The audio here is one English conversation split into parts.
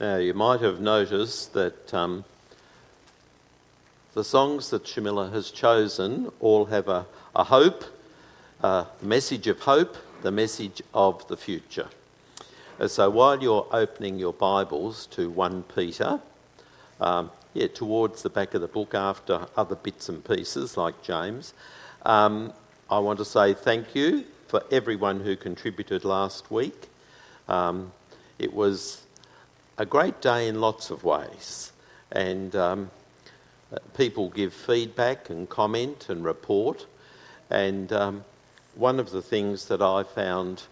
Now, you might have noticed that the songs that Shamila has chosen all have a hope, a message of hope, the message of the future. So while you're opening your Bibles to 1 Peter, towards the back of the book after other bits and pieces like James, I want to say thank you for everyone who contributed last week. It was a great day in lots of ways, and people give feedback and comment and report, and one of the things that I found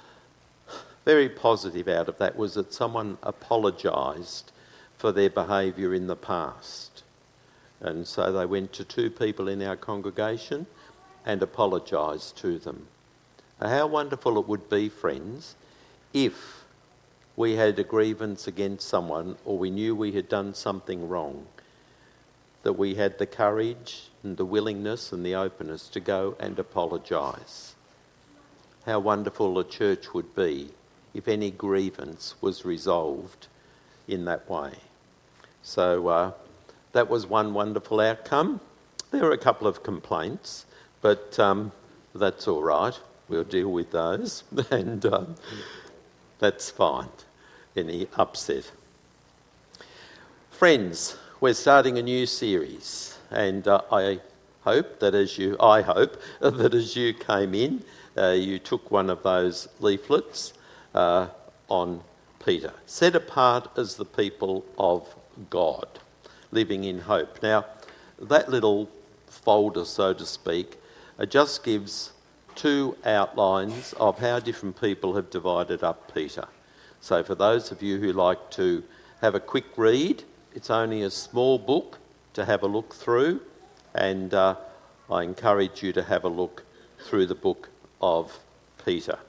very positive out of that was that someone apologised for their behaviour in the past. And so they went to 2 people in our congregation and apologised to them. How wonderful it would be, friends, if we had a grievance against someone or we knew we had done something wrong, that we had the courage and the willingness and the openness to go and apologise. How wonderful a church would be if any grievance was resolved in that way. So that was one wonderful outcome. There were a couple of complaints, but that's all right. We'll deal with those, and that's fine. Any upset. Friends, we're starting a new series, and I hope that as you came in, you took one of those leaflets on Peter, set apart as the people of God, living in hope. Now, that little folder, so to speak, just gives 2 outlines of how different people have divided up Peter. So for those of you who like to have a quick read, it's only a small book to have a look through, and I encourage you to have a look through the book of Peter.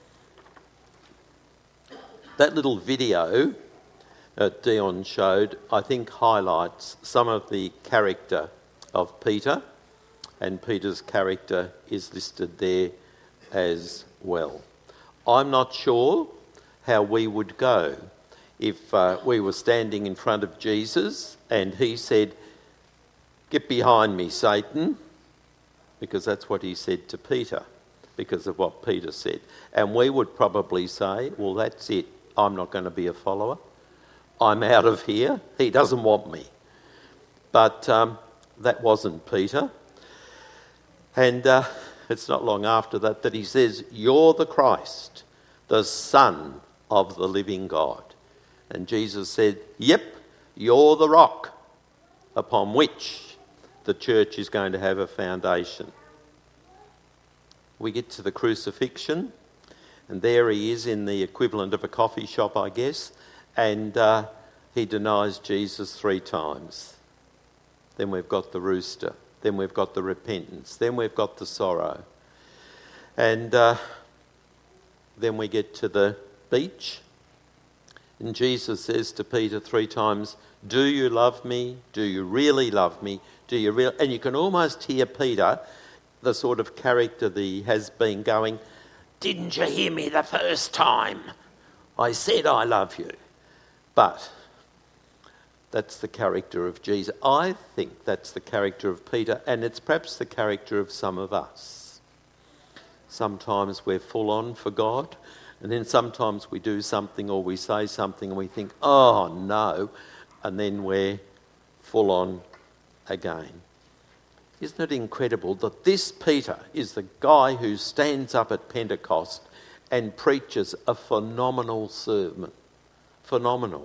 That little video that Dion showed, I think, highlights some of the character of Peter, and Peter's character is listed there as well. I'm not sure how we would go if we were standing in front of Jesus and he said, "Get behind me, Satan," because that's what he said to Peter, because of what Peter said. And we would probably say, well, that's it. I'm not going to be a follower. I'm out of here. He doesn't want me. But that wasn't Peter. And it's not long after that he says, "You're the Christ, the Son of the living God." And Jesus said, "Yep, you're the rock upon which the church is going to have a foundation." We get to the crucifixion, and there he is in the equivalent of a coffee shop, I guess, and he denies Jesus 3 times. Then we've got the rooster. Then we've got the repentance. Then we've got the sorrow. And then we get to the beach. And Jesus says to Peter 3 times, "Do you love me? Do you really love me? Do you really?" And you can almost hear Peter, the sort of character that he has been, going, "Didn't you hear me the first time? I said I love you." But that's the character of Jesus. I think that's the character of Peter, and it's perhaps the character of some of us. Sometimes we're full on for God, and then sometimes we do something or we say something and we think, "Oh no," and then we're full on again. Isn't it incredible that this Peter is the guy who stands up at Pentecost and preaches a phenomenal sermon? Phenomenal.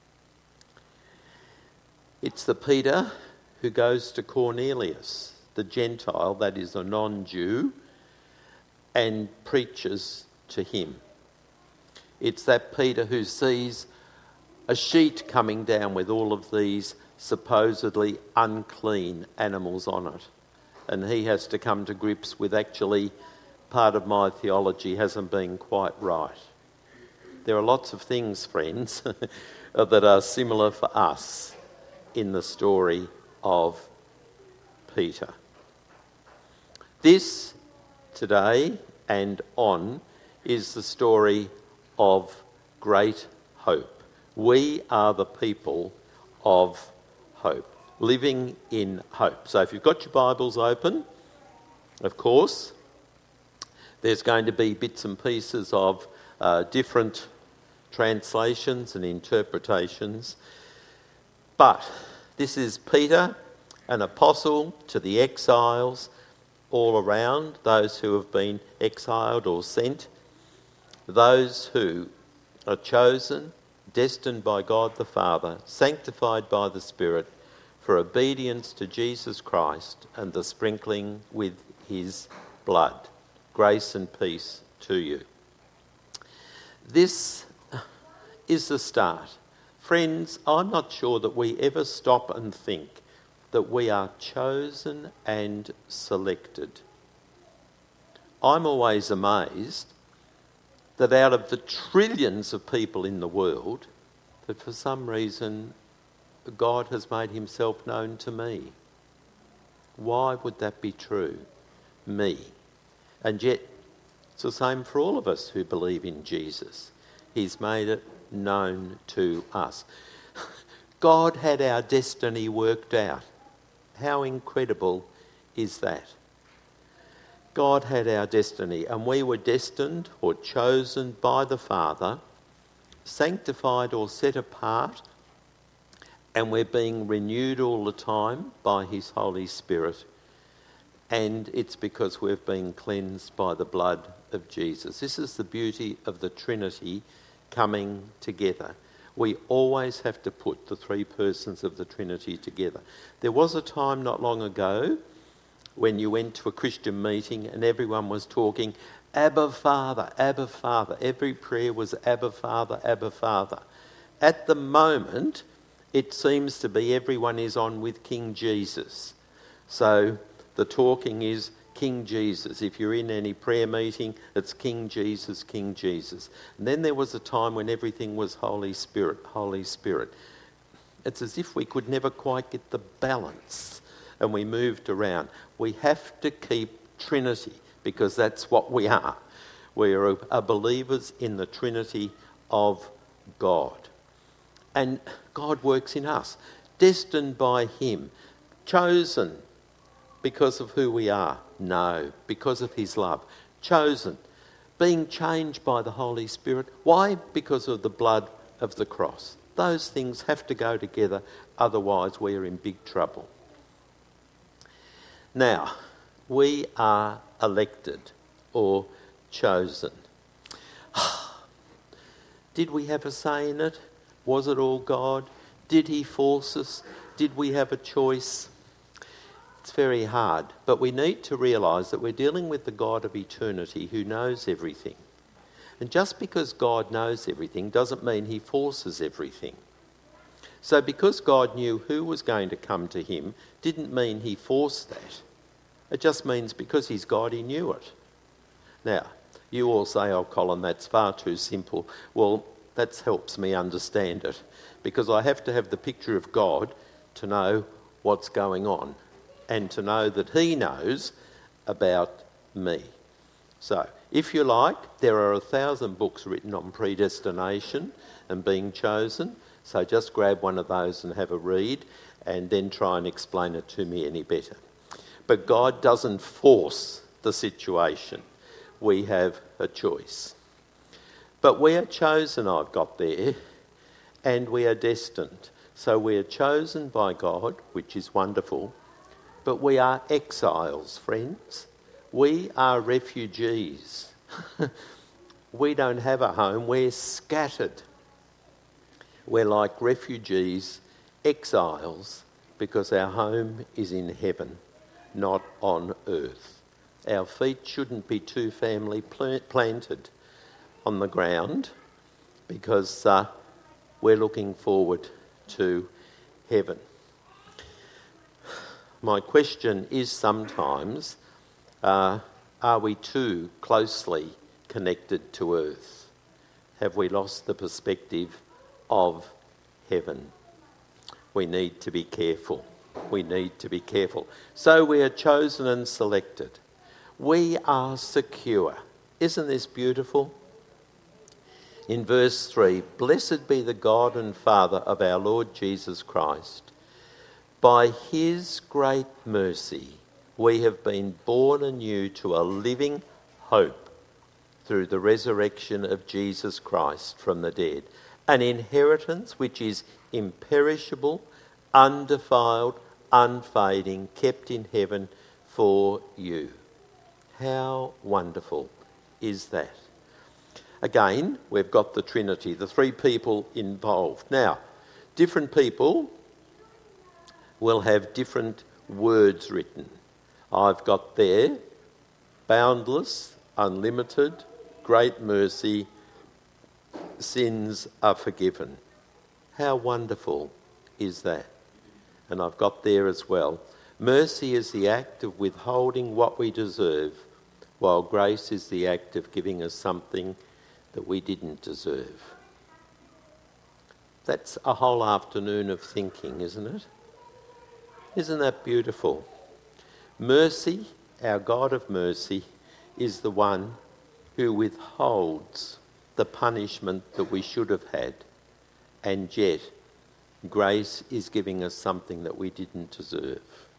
It's the Peter who goes to Cornelius, the Gentile, that is a non-Jew, and preaches to him. It's that Peter who sees a sheet coming down with all of these supposedly unclean animals on it, and he has to come to grips with, actually, part of my theology hasn't been quite right. There are lots of things, friends, that are similar for us in the story of Peter. This, today and on, is the story of great hope. We are the people of hope, living in hope. So if you've got your Bibles open, of course, there's going to be bits and pieces of different translations and interpretations. But this is Peter, an apostle to the exiles all around, those who have been exiled or sent, those who are chosen, destined by God the Father, sanctified by the Spirit, for obedience to Jesus Christ and the sprinkling with his blood. Grace and peace to you. This is the start. Friends, I'm not sure that we ever stop and think that we are chosen and selected. I'm always amazed that out of the trillions of people in the world, that for some reason God has made himself known to me. Why would that be true? Me. And yet it's the same for all of us who believe in Jesus. He's made it known to us. God had our destiny worked out. How incredible is that? God had our destiny, and we were destined or chosen by the Father, sanctified or set apart, and we're being renewed all the time by his Holy Spirit. And it's because we've been cleansed by the blood of Jesus. This is the beauty of the Trinity coming together. We always have to put the three persons of the Trinity together. There was a time not long ago when you went to a Christian meeting and everyone was talking, Abba Father, Abba Father. Every prayer was Abba Father, Abba Father. At the moment, it seems to be everyone is on with King Jesus. So the talking is King Jesus. If you're in any prayer meeting, it's King Jesus, King Jesus. And then there was a time when everything was Holy Spirit, Holy Spirit. It's as if we could never quite get the balance and we moved around. We have to keep Trinity because that's what we are. We are believers in the Trinity of God. And God works in us, destined by him, chosen because of who we are? No, because of his love. Chosen, being changed by the Holy Spirit. Why? Because of the blood of the cross. Those things have to go together, otherwise we are in big trouble. Now, we are elected or chosen. Did we have a say in it? Was it all God? Did he force us? Did we have a choice? It's very hard, but we need to realise that we're dealing with the God of eternity who knows everything. And just because God knows everything doesn't mean he forces everything. So because God knew who was going to come to him didn't mean he forced that. It just means because he's God, he knew it. Now, you all say, oh, Colin, that's far too simple. Well, that helps me understand it because I have to have the picture of God to know what's going on and to know that he knows about me. So, if you like, there are 1,000 books written on predestination and being chosen. So just grab one of those and have a read and then try and explain it to me any better. But God doesn't force the situation. We have a choice. But we are chosen, I've got there, and we are destined. So we are chosen by God, which is wonderful, but we are exiles, friends. We are refugees. We don't have a home, we're scattered. We're like refugees, exiles, because our home is in heaven, not on earth. Our feet shouldn't be too firmly planted on the ground because we're looking forward to heaven. My question is sometimes, are we too closely connected to earth? Have we lost the perspective of heaven? We need to be careful. We need to be careful. So we are chosen and selected. We are secure. Isn't this beautiful? In verse 3, "Blessed be the God and Father of our Lord Jesus Christ. By his great mercy, we have been born anew to a living hope through the resurrection of Jesus Christ from the dead, an inheritance which is imperishable, undefiled, unfading, kept in heaven for you." How wonderful is that? Again, we've got the Trinity, the three people involved. Now, different people will have different words written. I've got there, boundless, unlimited, great mercy, sins are forgiven. How wonderful is that? And I've got there as well, mercy is the act of withholding what we deserve, while grace is the act of giving us something that we didn't deserve. That's a whole afternoon of thinking, isn't it? Isn't that beautiful? Mercy, our God of mercy, is the one who withholds the punishment that we should have had, and yet grace is giving us something that we didn't deserve.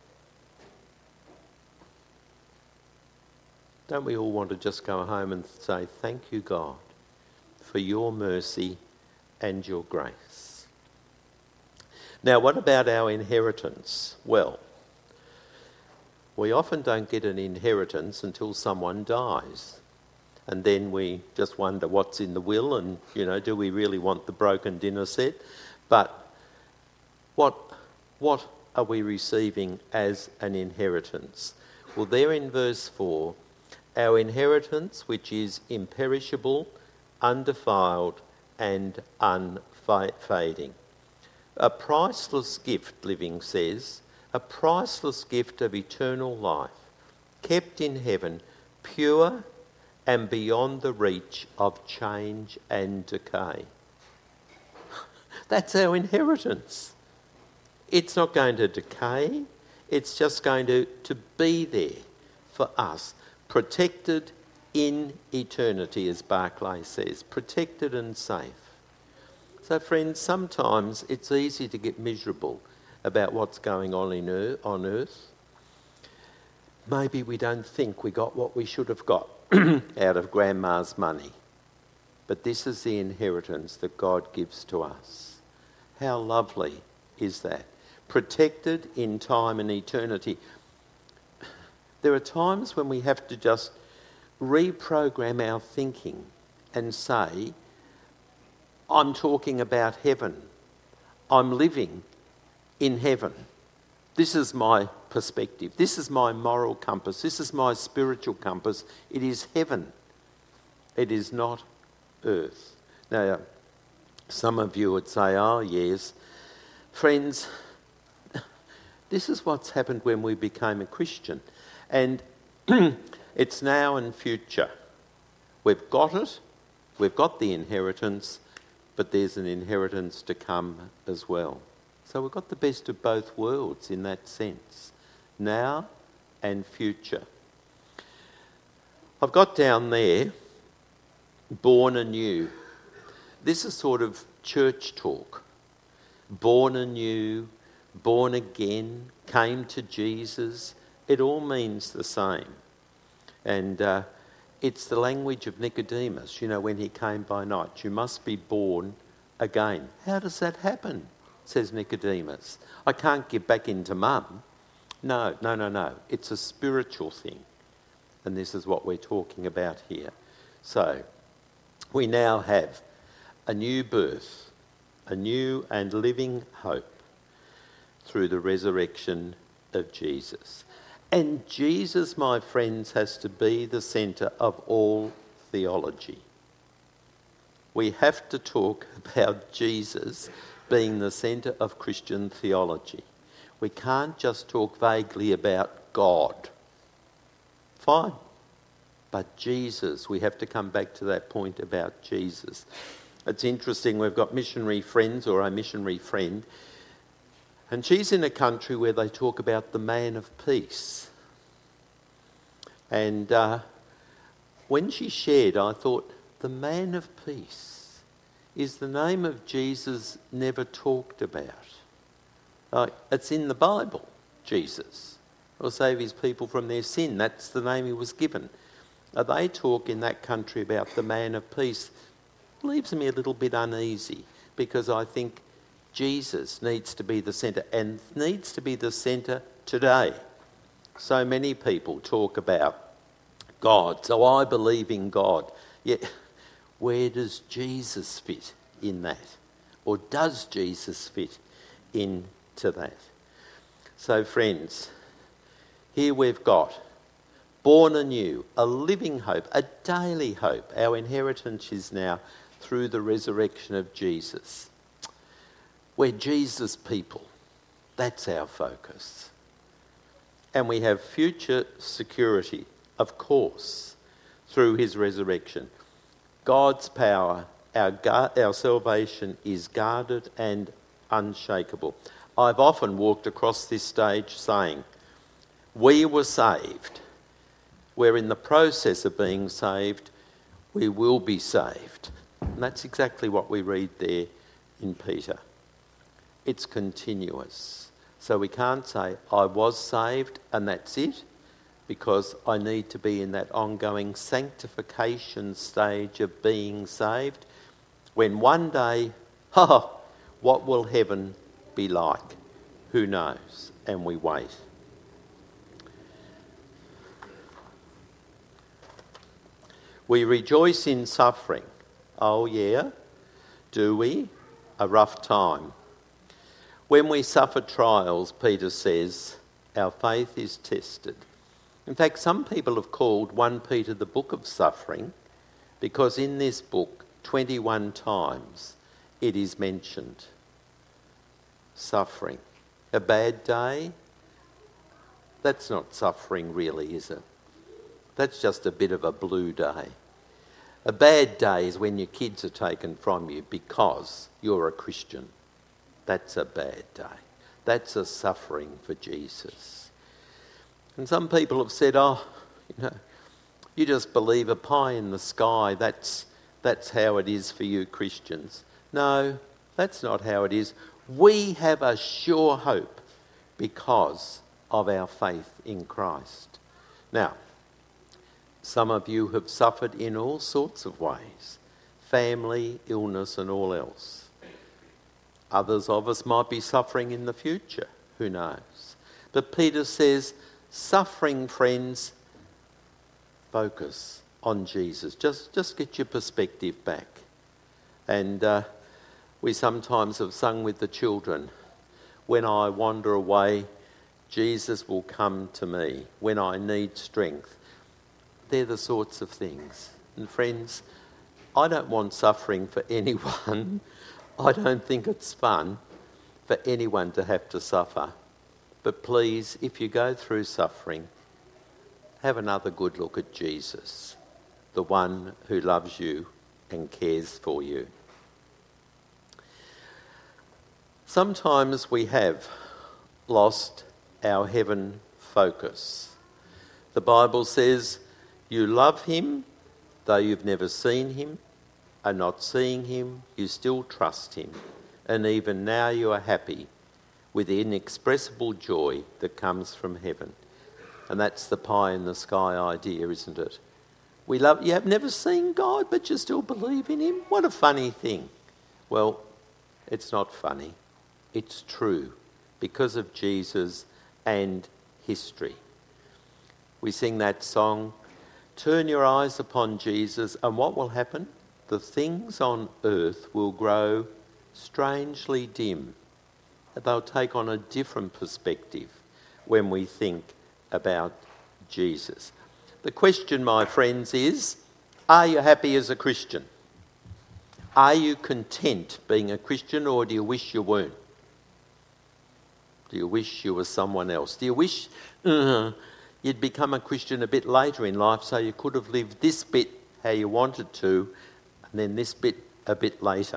Don't we all want to just go home and say, thank you, God, for your mercy and your grace? Now, what about our inheritance? Well, we often don't get an inheritance until someone dies. And then we just wonder what's in the will and, do we really want the broken dinner set? But what are we receiving as an inheritance? Well, there in verse 4, our inheritance, which is imperishable, undefiled and unfading. A priceless gift, Living says, a priceless gift of eternal life, kept in heaven, pure and beyond the reach of change and decay. That's our inheritance. It's not going to decay. It's just going to be there for us, protected in eternity, as Barclay says, protected and safe. So friends, sometimes it's easy to get miserable about what's going on on earth. Maybe we don't think we got what we should have got out of grandma's money. But this is the inheritance that God gives to us. How lovely is that? Protected in time and eternity. There are times when we have to just reprogram our thinking and say, I'm talking about heaven. I'm living in heaven. This is my perspective. This is my moral compass. This is my spiritual compass. It is heaven. It is not earth. Now, some of you would say, oh yes, friends, this is what's happened when we became a Christian. And it's now and future. We've got it. We've got the inheritance, but there's an inheritance to come as well. So we've got the best of both worlds in that sense. Now and future. I've got down there, born anew. This is sort of church talk. Born anew, born again, came to Jesus. It all means the same. And it's the language of Nicodemus, when he came by night. You must be born again. How does that happen? Says Nicodemus. I can't get back into mum. No. It's a spiritual thing. And this is what we're talking about here. So, we now have a new birth, a new and living hope through the resurrection of Jesus. And Jesus, my friends, has to be the centre of all theology. We have to talk about Jesus being the centre of Christian theology. We can't just talk vaguely about God. Fine. But Jesus, we have to come back to that point about Jesus. It's interesting, we've got missionary friends or a missionary friend, and she's in a country where they talk about the man of peace. And when she shared, I thought, the man of peace. is the name of Jesus never talked about. Like, it's in the Bible, Jesus. Will save his people from their sin. That's the name he was given. They talk in that country about the man of peace. Leaves me a little bit uneasy, because I think Jesus needs to be the centre, and needs to be the centre today. So many people talk about God. So I believe in God. Yet, where does Jesus fit in that? Or does Jesus fit into that? So friends, here we've got born anew, a living hope, a daily hope. Our inheritance is now through the resurrection of Jesus. We're Jesus people. That's our focus. And we have future security, of course, through his resurrection. God's power, our salvation is guarded and unshakable. I've often walked across this stage saying, we were saved. We're in the process of being saved. We will be saved. And that's exactly what we read there in Peter. It's continuous. So we can't say, I was saved and that's it, because I need to be in that ongoing sanctification stage of being saved, when one day, what will heaven be like? Who knows? And we wait. We rejoice in suffering. Oh yeah, do we? A rough time. When we suffer trials, Peter says, our faith is tested. In fact, some people have called 1 Peter the book of suffering, because in this book, 21 times, it is mentioned. Suffering. A bad day? That's not suffering really, is it? That's just a bit of a blue day. A bad day is when your kids are taken from you because you're a Christian. That's a bad day. That's a suffering for Jesus. And some people have said, you just believe a pie in the sky. That's how it is for you Christians. No, that's not how it is. We have a sure hope because of our faith in Christ. Now, some of you have suffered in all sorts of ways. Family, illness and all else. Others of us might be suffering in the future. Who knows? But Peter says, suffering, friends, focus on Jesus. Just get your perspective back. And we sometimes have sung with the children, when I wander away, Jesus will come to me. When I need strength. They're the sorts of things. And friends, I don't want suffering for anyone. I don't think it's fun for anyone to have to suffer. But please, if you go through suffering, have another good look at Jesus, the one who loves you and cares for you. Sometimes we have lost our heaven focus. The Bible says, you love him, though you've never seen him, and not seeing him, you still trust him. And even now you are happy with the inexpressible joy that comes from heaven. And that's the pie in the sky idea, isn't it? You have never seen God, but you still believe in him? What a funny thing. Well, it's not funny. It's true because of Jesus and history. We sing that song, turn your eyes upon Jesus, and what will happen? The things on earth will grow strangely dim. They'll take on a different perspective when we think about Jesus. The question, my friends, is, are you happy as a Christian? Are you content being a Christian, or do you wish you weren't? Do you wish you were someone else? Do you wish you'd become a Christian a bit later in life so you could have lived this bit how you wanted to, and then this bit a bit later?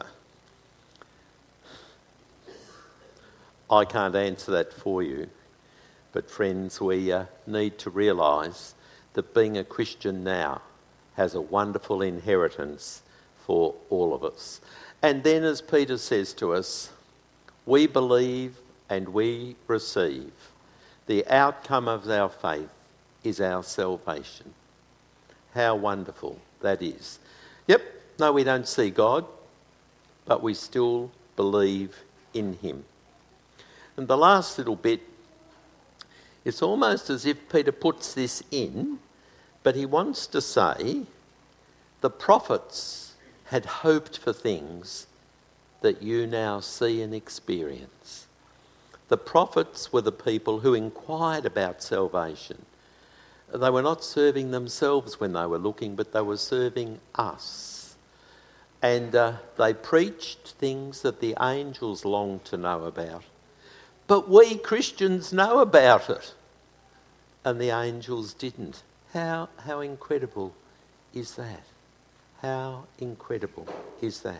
I can't answer that for you. But friends, we need to realise that being a Christian now has a wonderful inheritance for all of us. And then, as Peter says to us, we believe and we receive. The outcome of our faith is our salvation. How wonderful that is. Yep, no, we don't see God, but we still believe in him. And the last little bit, it's almost as if Peter puts this in, but he wants to say the prophets had hoped for things that you now see and experience. The prophets were the people who inquired about salvation. They were not serving themselves when they were looking, but they were serving us. And they preached things that the angels longed to know about. But we Christians know about it. And the angels didn't. How incredible is that? How incredible is that?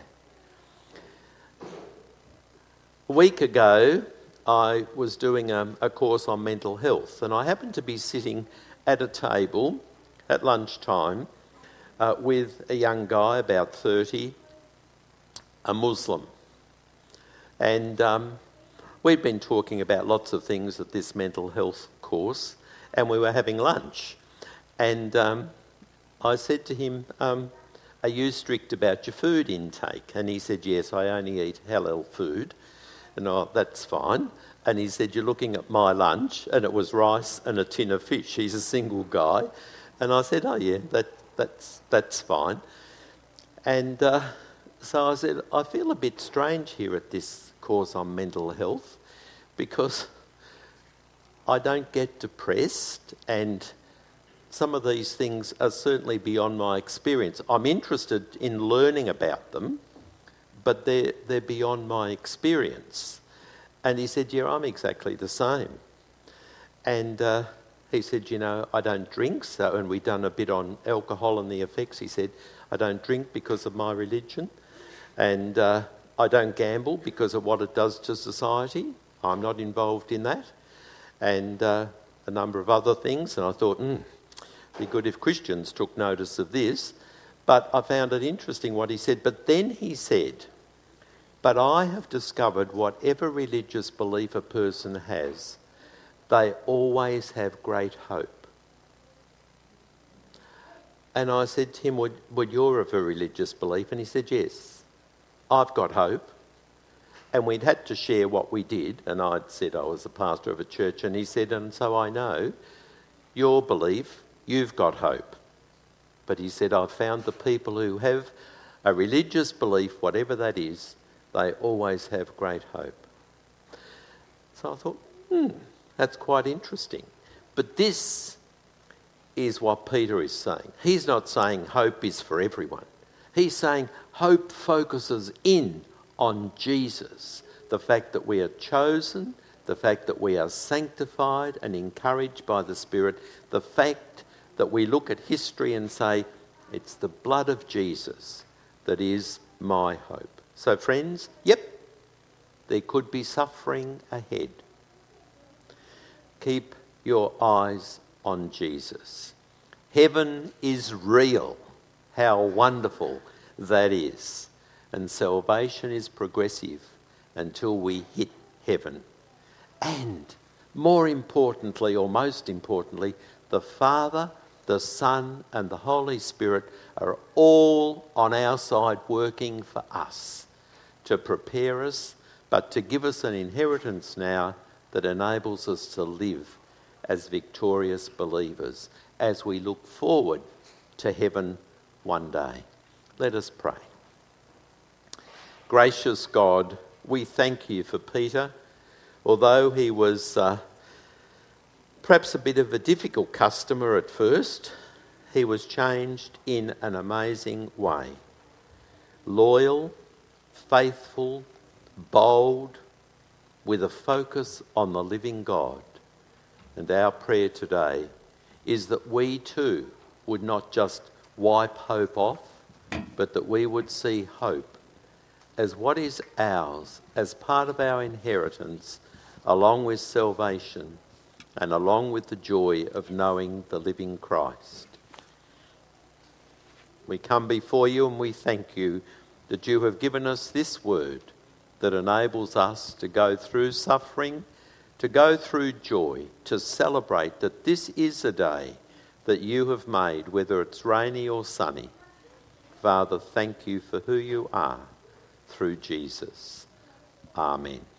A week ago, I was doing a course on mental health, and I happened to be sitting at a table at lunchtime with a young guy, about 30, a Muslim. And we'd been talking about lots of things at this mental health course, and we were having lunch. And I said to him, are you strict about your food intake? And he said, yes, I only eat halal food. And that's fine. And he said, you're looking at my lunch, and it was rice and a tin of fish. He's a single guy. And I said, oh yeah, that's fine. And so I said, I feel a bit strange here at this course on mental health because I don't get depressed, and some of these things are certainly beyond my experience. I'm interested in learning about them, but they're beyond my experience. And he said, yeah, I'm exactly the same. And he said, you know, I don't drink, and we'd done a bit on alcohol and the effects. He said, I don't drink because of my religion, and I don't gamble because of what it does to society. I'm not involved in that. And a number of other things. And I thought, it'd be good if Christians took notice of this. But I found it interesting what he said. But then he said, but I have discovered whatever religious belief a person has, they always have great hope. And I said to him, would you have a religious belief? And he said, yes, I've got hope. And we'd had to share what we did. And I'd said I was a pastor of a church. And he said, and so I know your belief, you've got hope. But he said, I've found the people who have a religious belief, whatever that is, they always have great hope. So I thought, that's quite interesting. But this is what Peter is saying. He's not saying hope is for everyone. He's saying hope focuses in on Jesus. The fact that we are chosen, the fact that we are sanctified and encouraged by the Spirit, the fact that we look at history and say, it's the blood of Jesus that is my hope. So friends, yep, there could be suffering ahead. Keep your eyes on Jesus. Heaven is real. How wonderful that is. And salvation is progressive until we hit heaven. And more importantly, or most importantly, the Father, the Son and the Holy Spirit are all on our side working for us to prepare us, but to give us an inheritance now that enables us to live as victorious believers as we look forward to heaven one day. Let us pray. Gracious God, we thank you for Peter. Although he was perhaps a bit of a difficult customer at first, he was changed in an amazing way. Loyal, faithful, bold, with a focus on the living God. And our prayer today is that we too would not just wipe hope off, but that we would see hope as what is ours, as part of our inheritance, along with salvation and along with the joy of knowing the living Christ. We come before you and we thank you that you have given us this word that enables us to go through suffering, to go through joy, to celebrate that this is a day that you have made, whether it's rainy or sunny. Father, thank you for who you are through Jesus. Amen.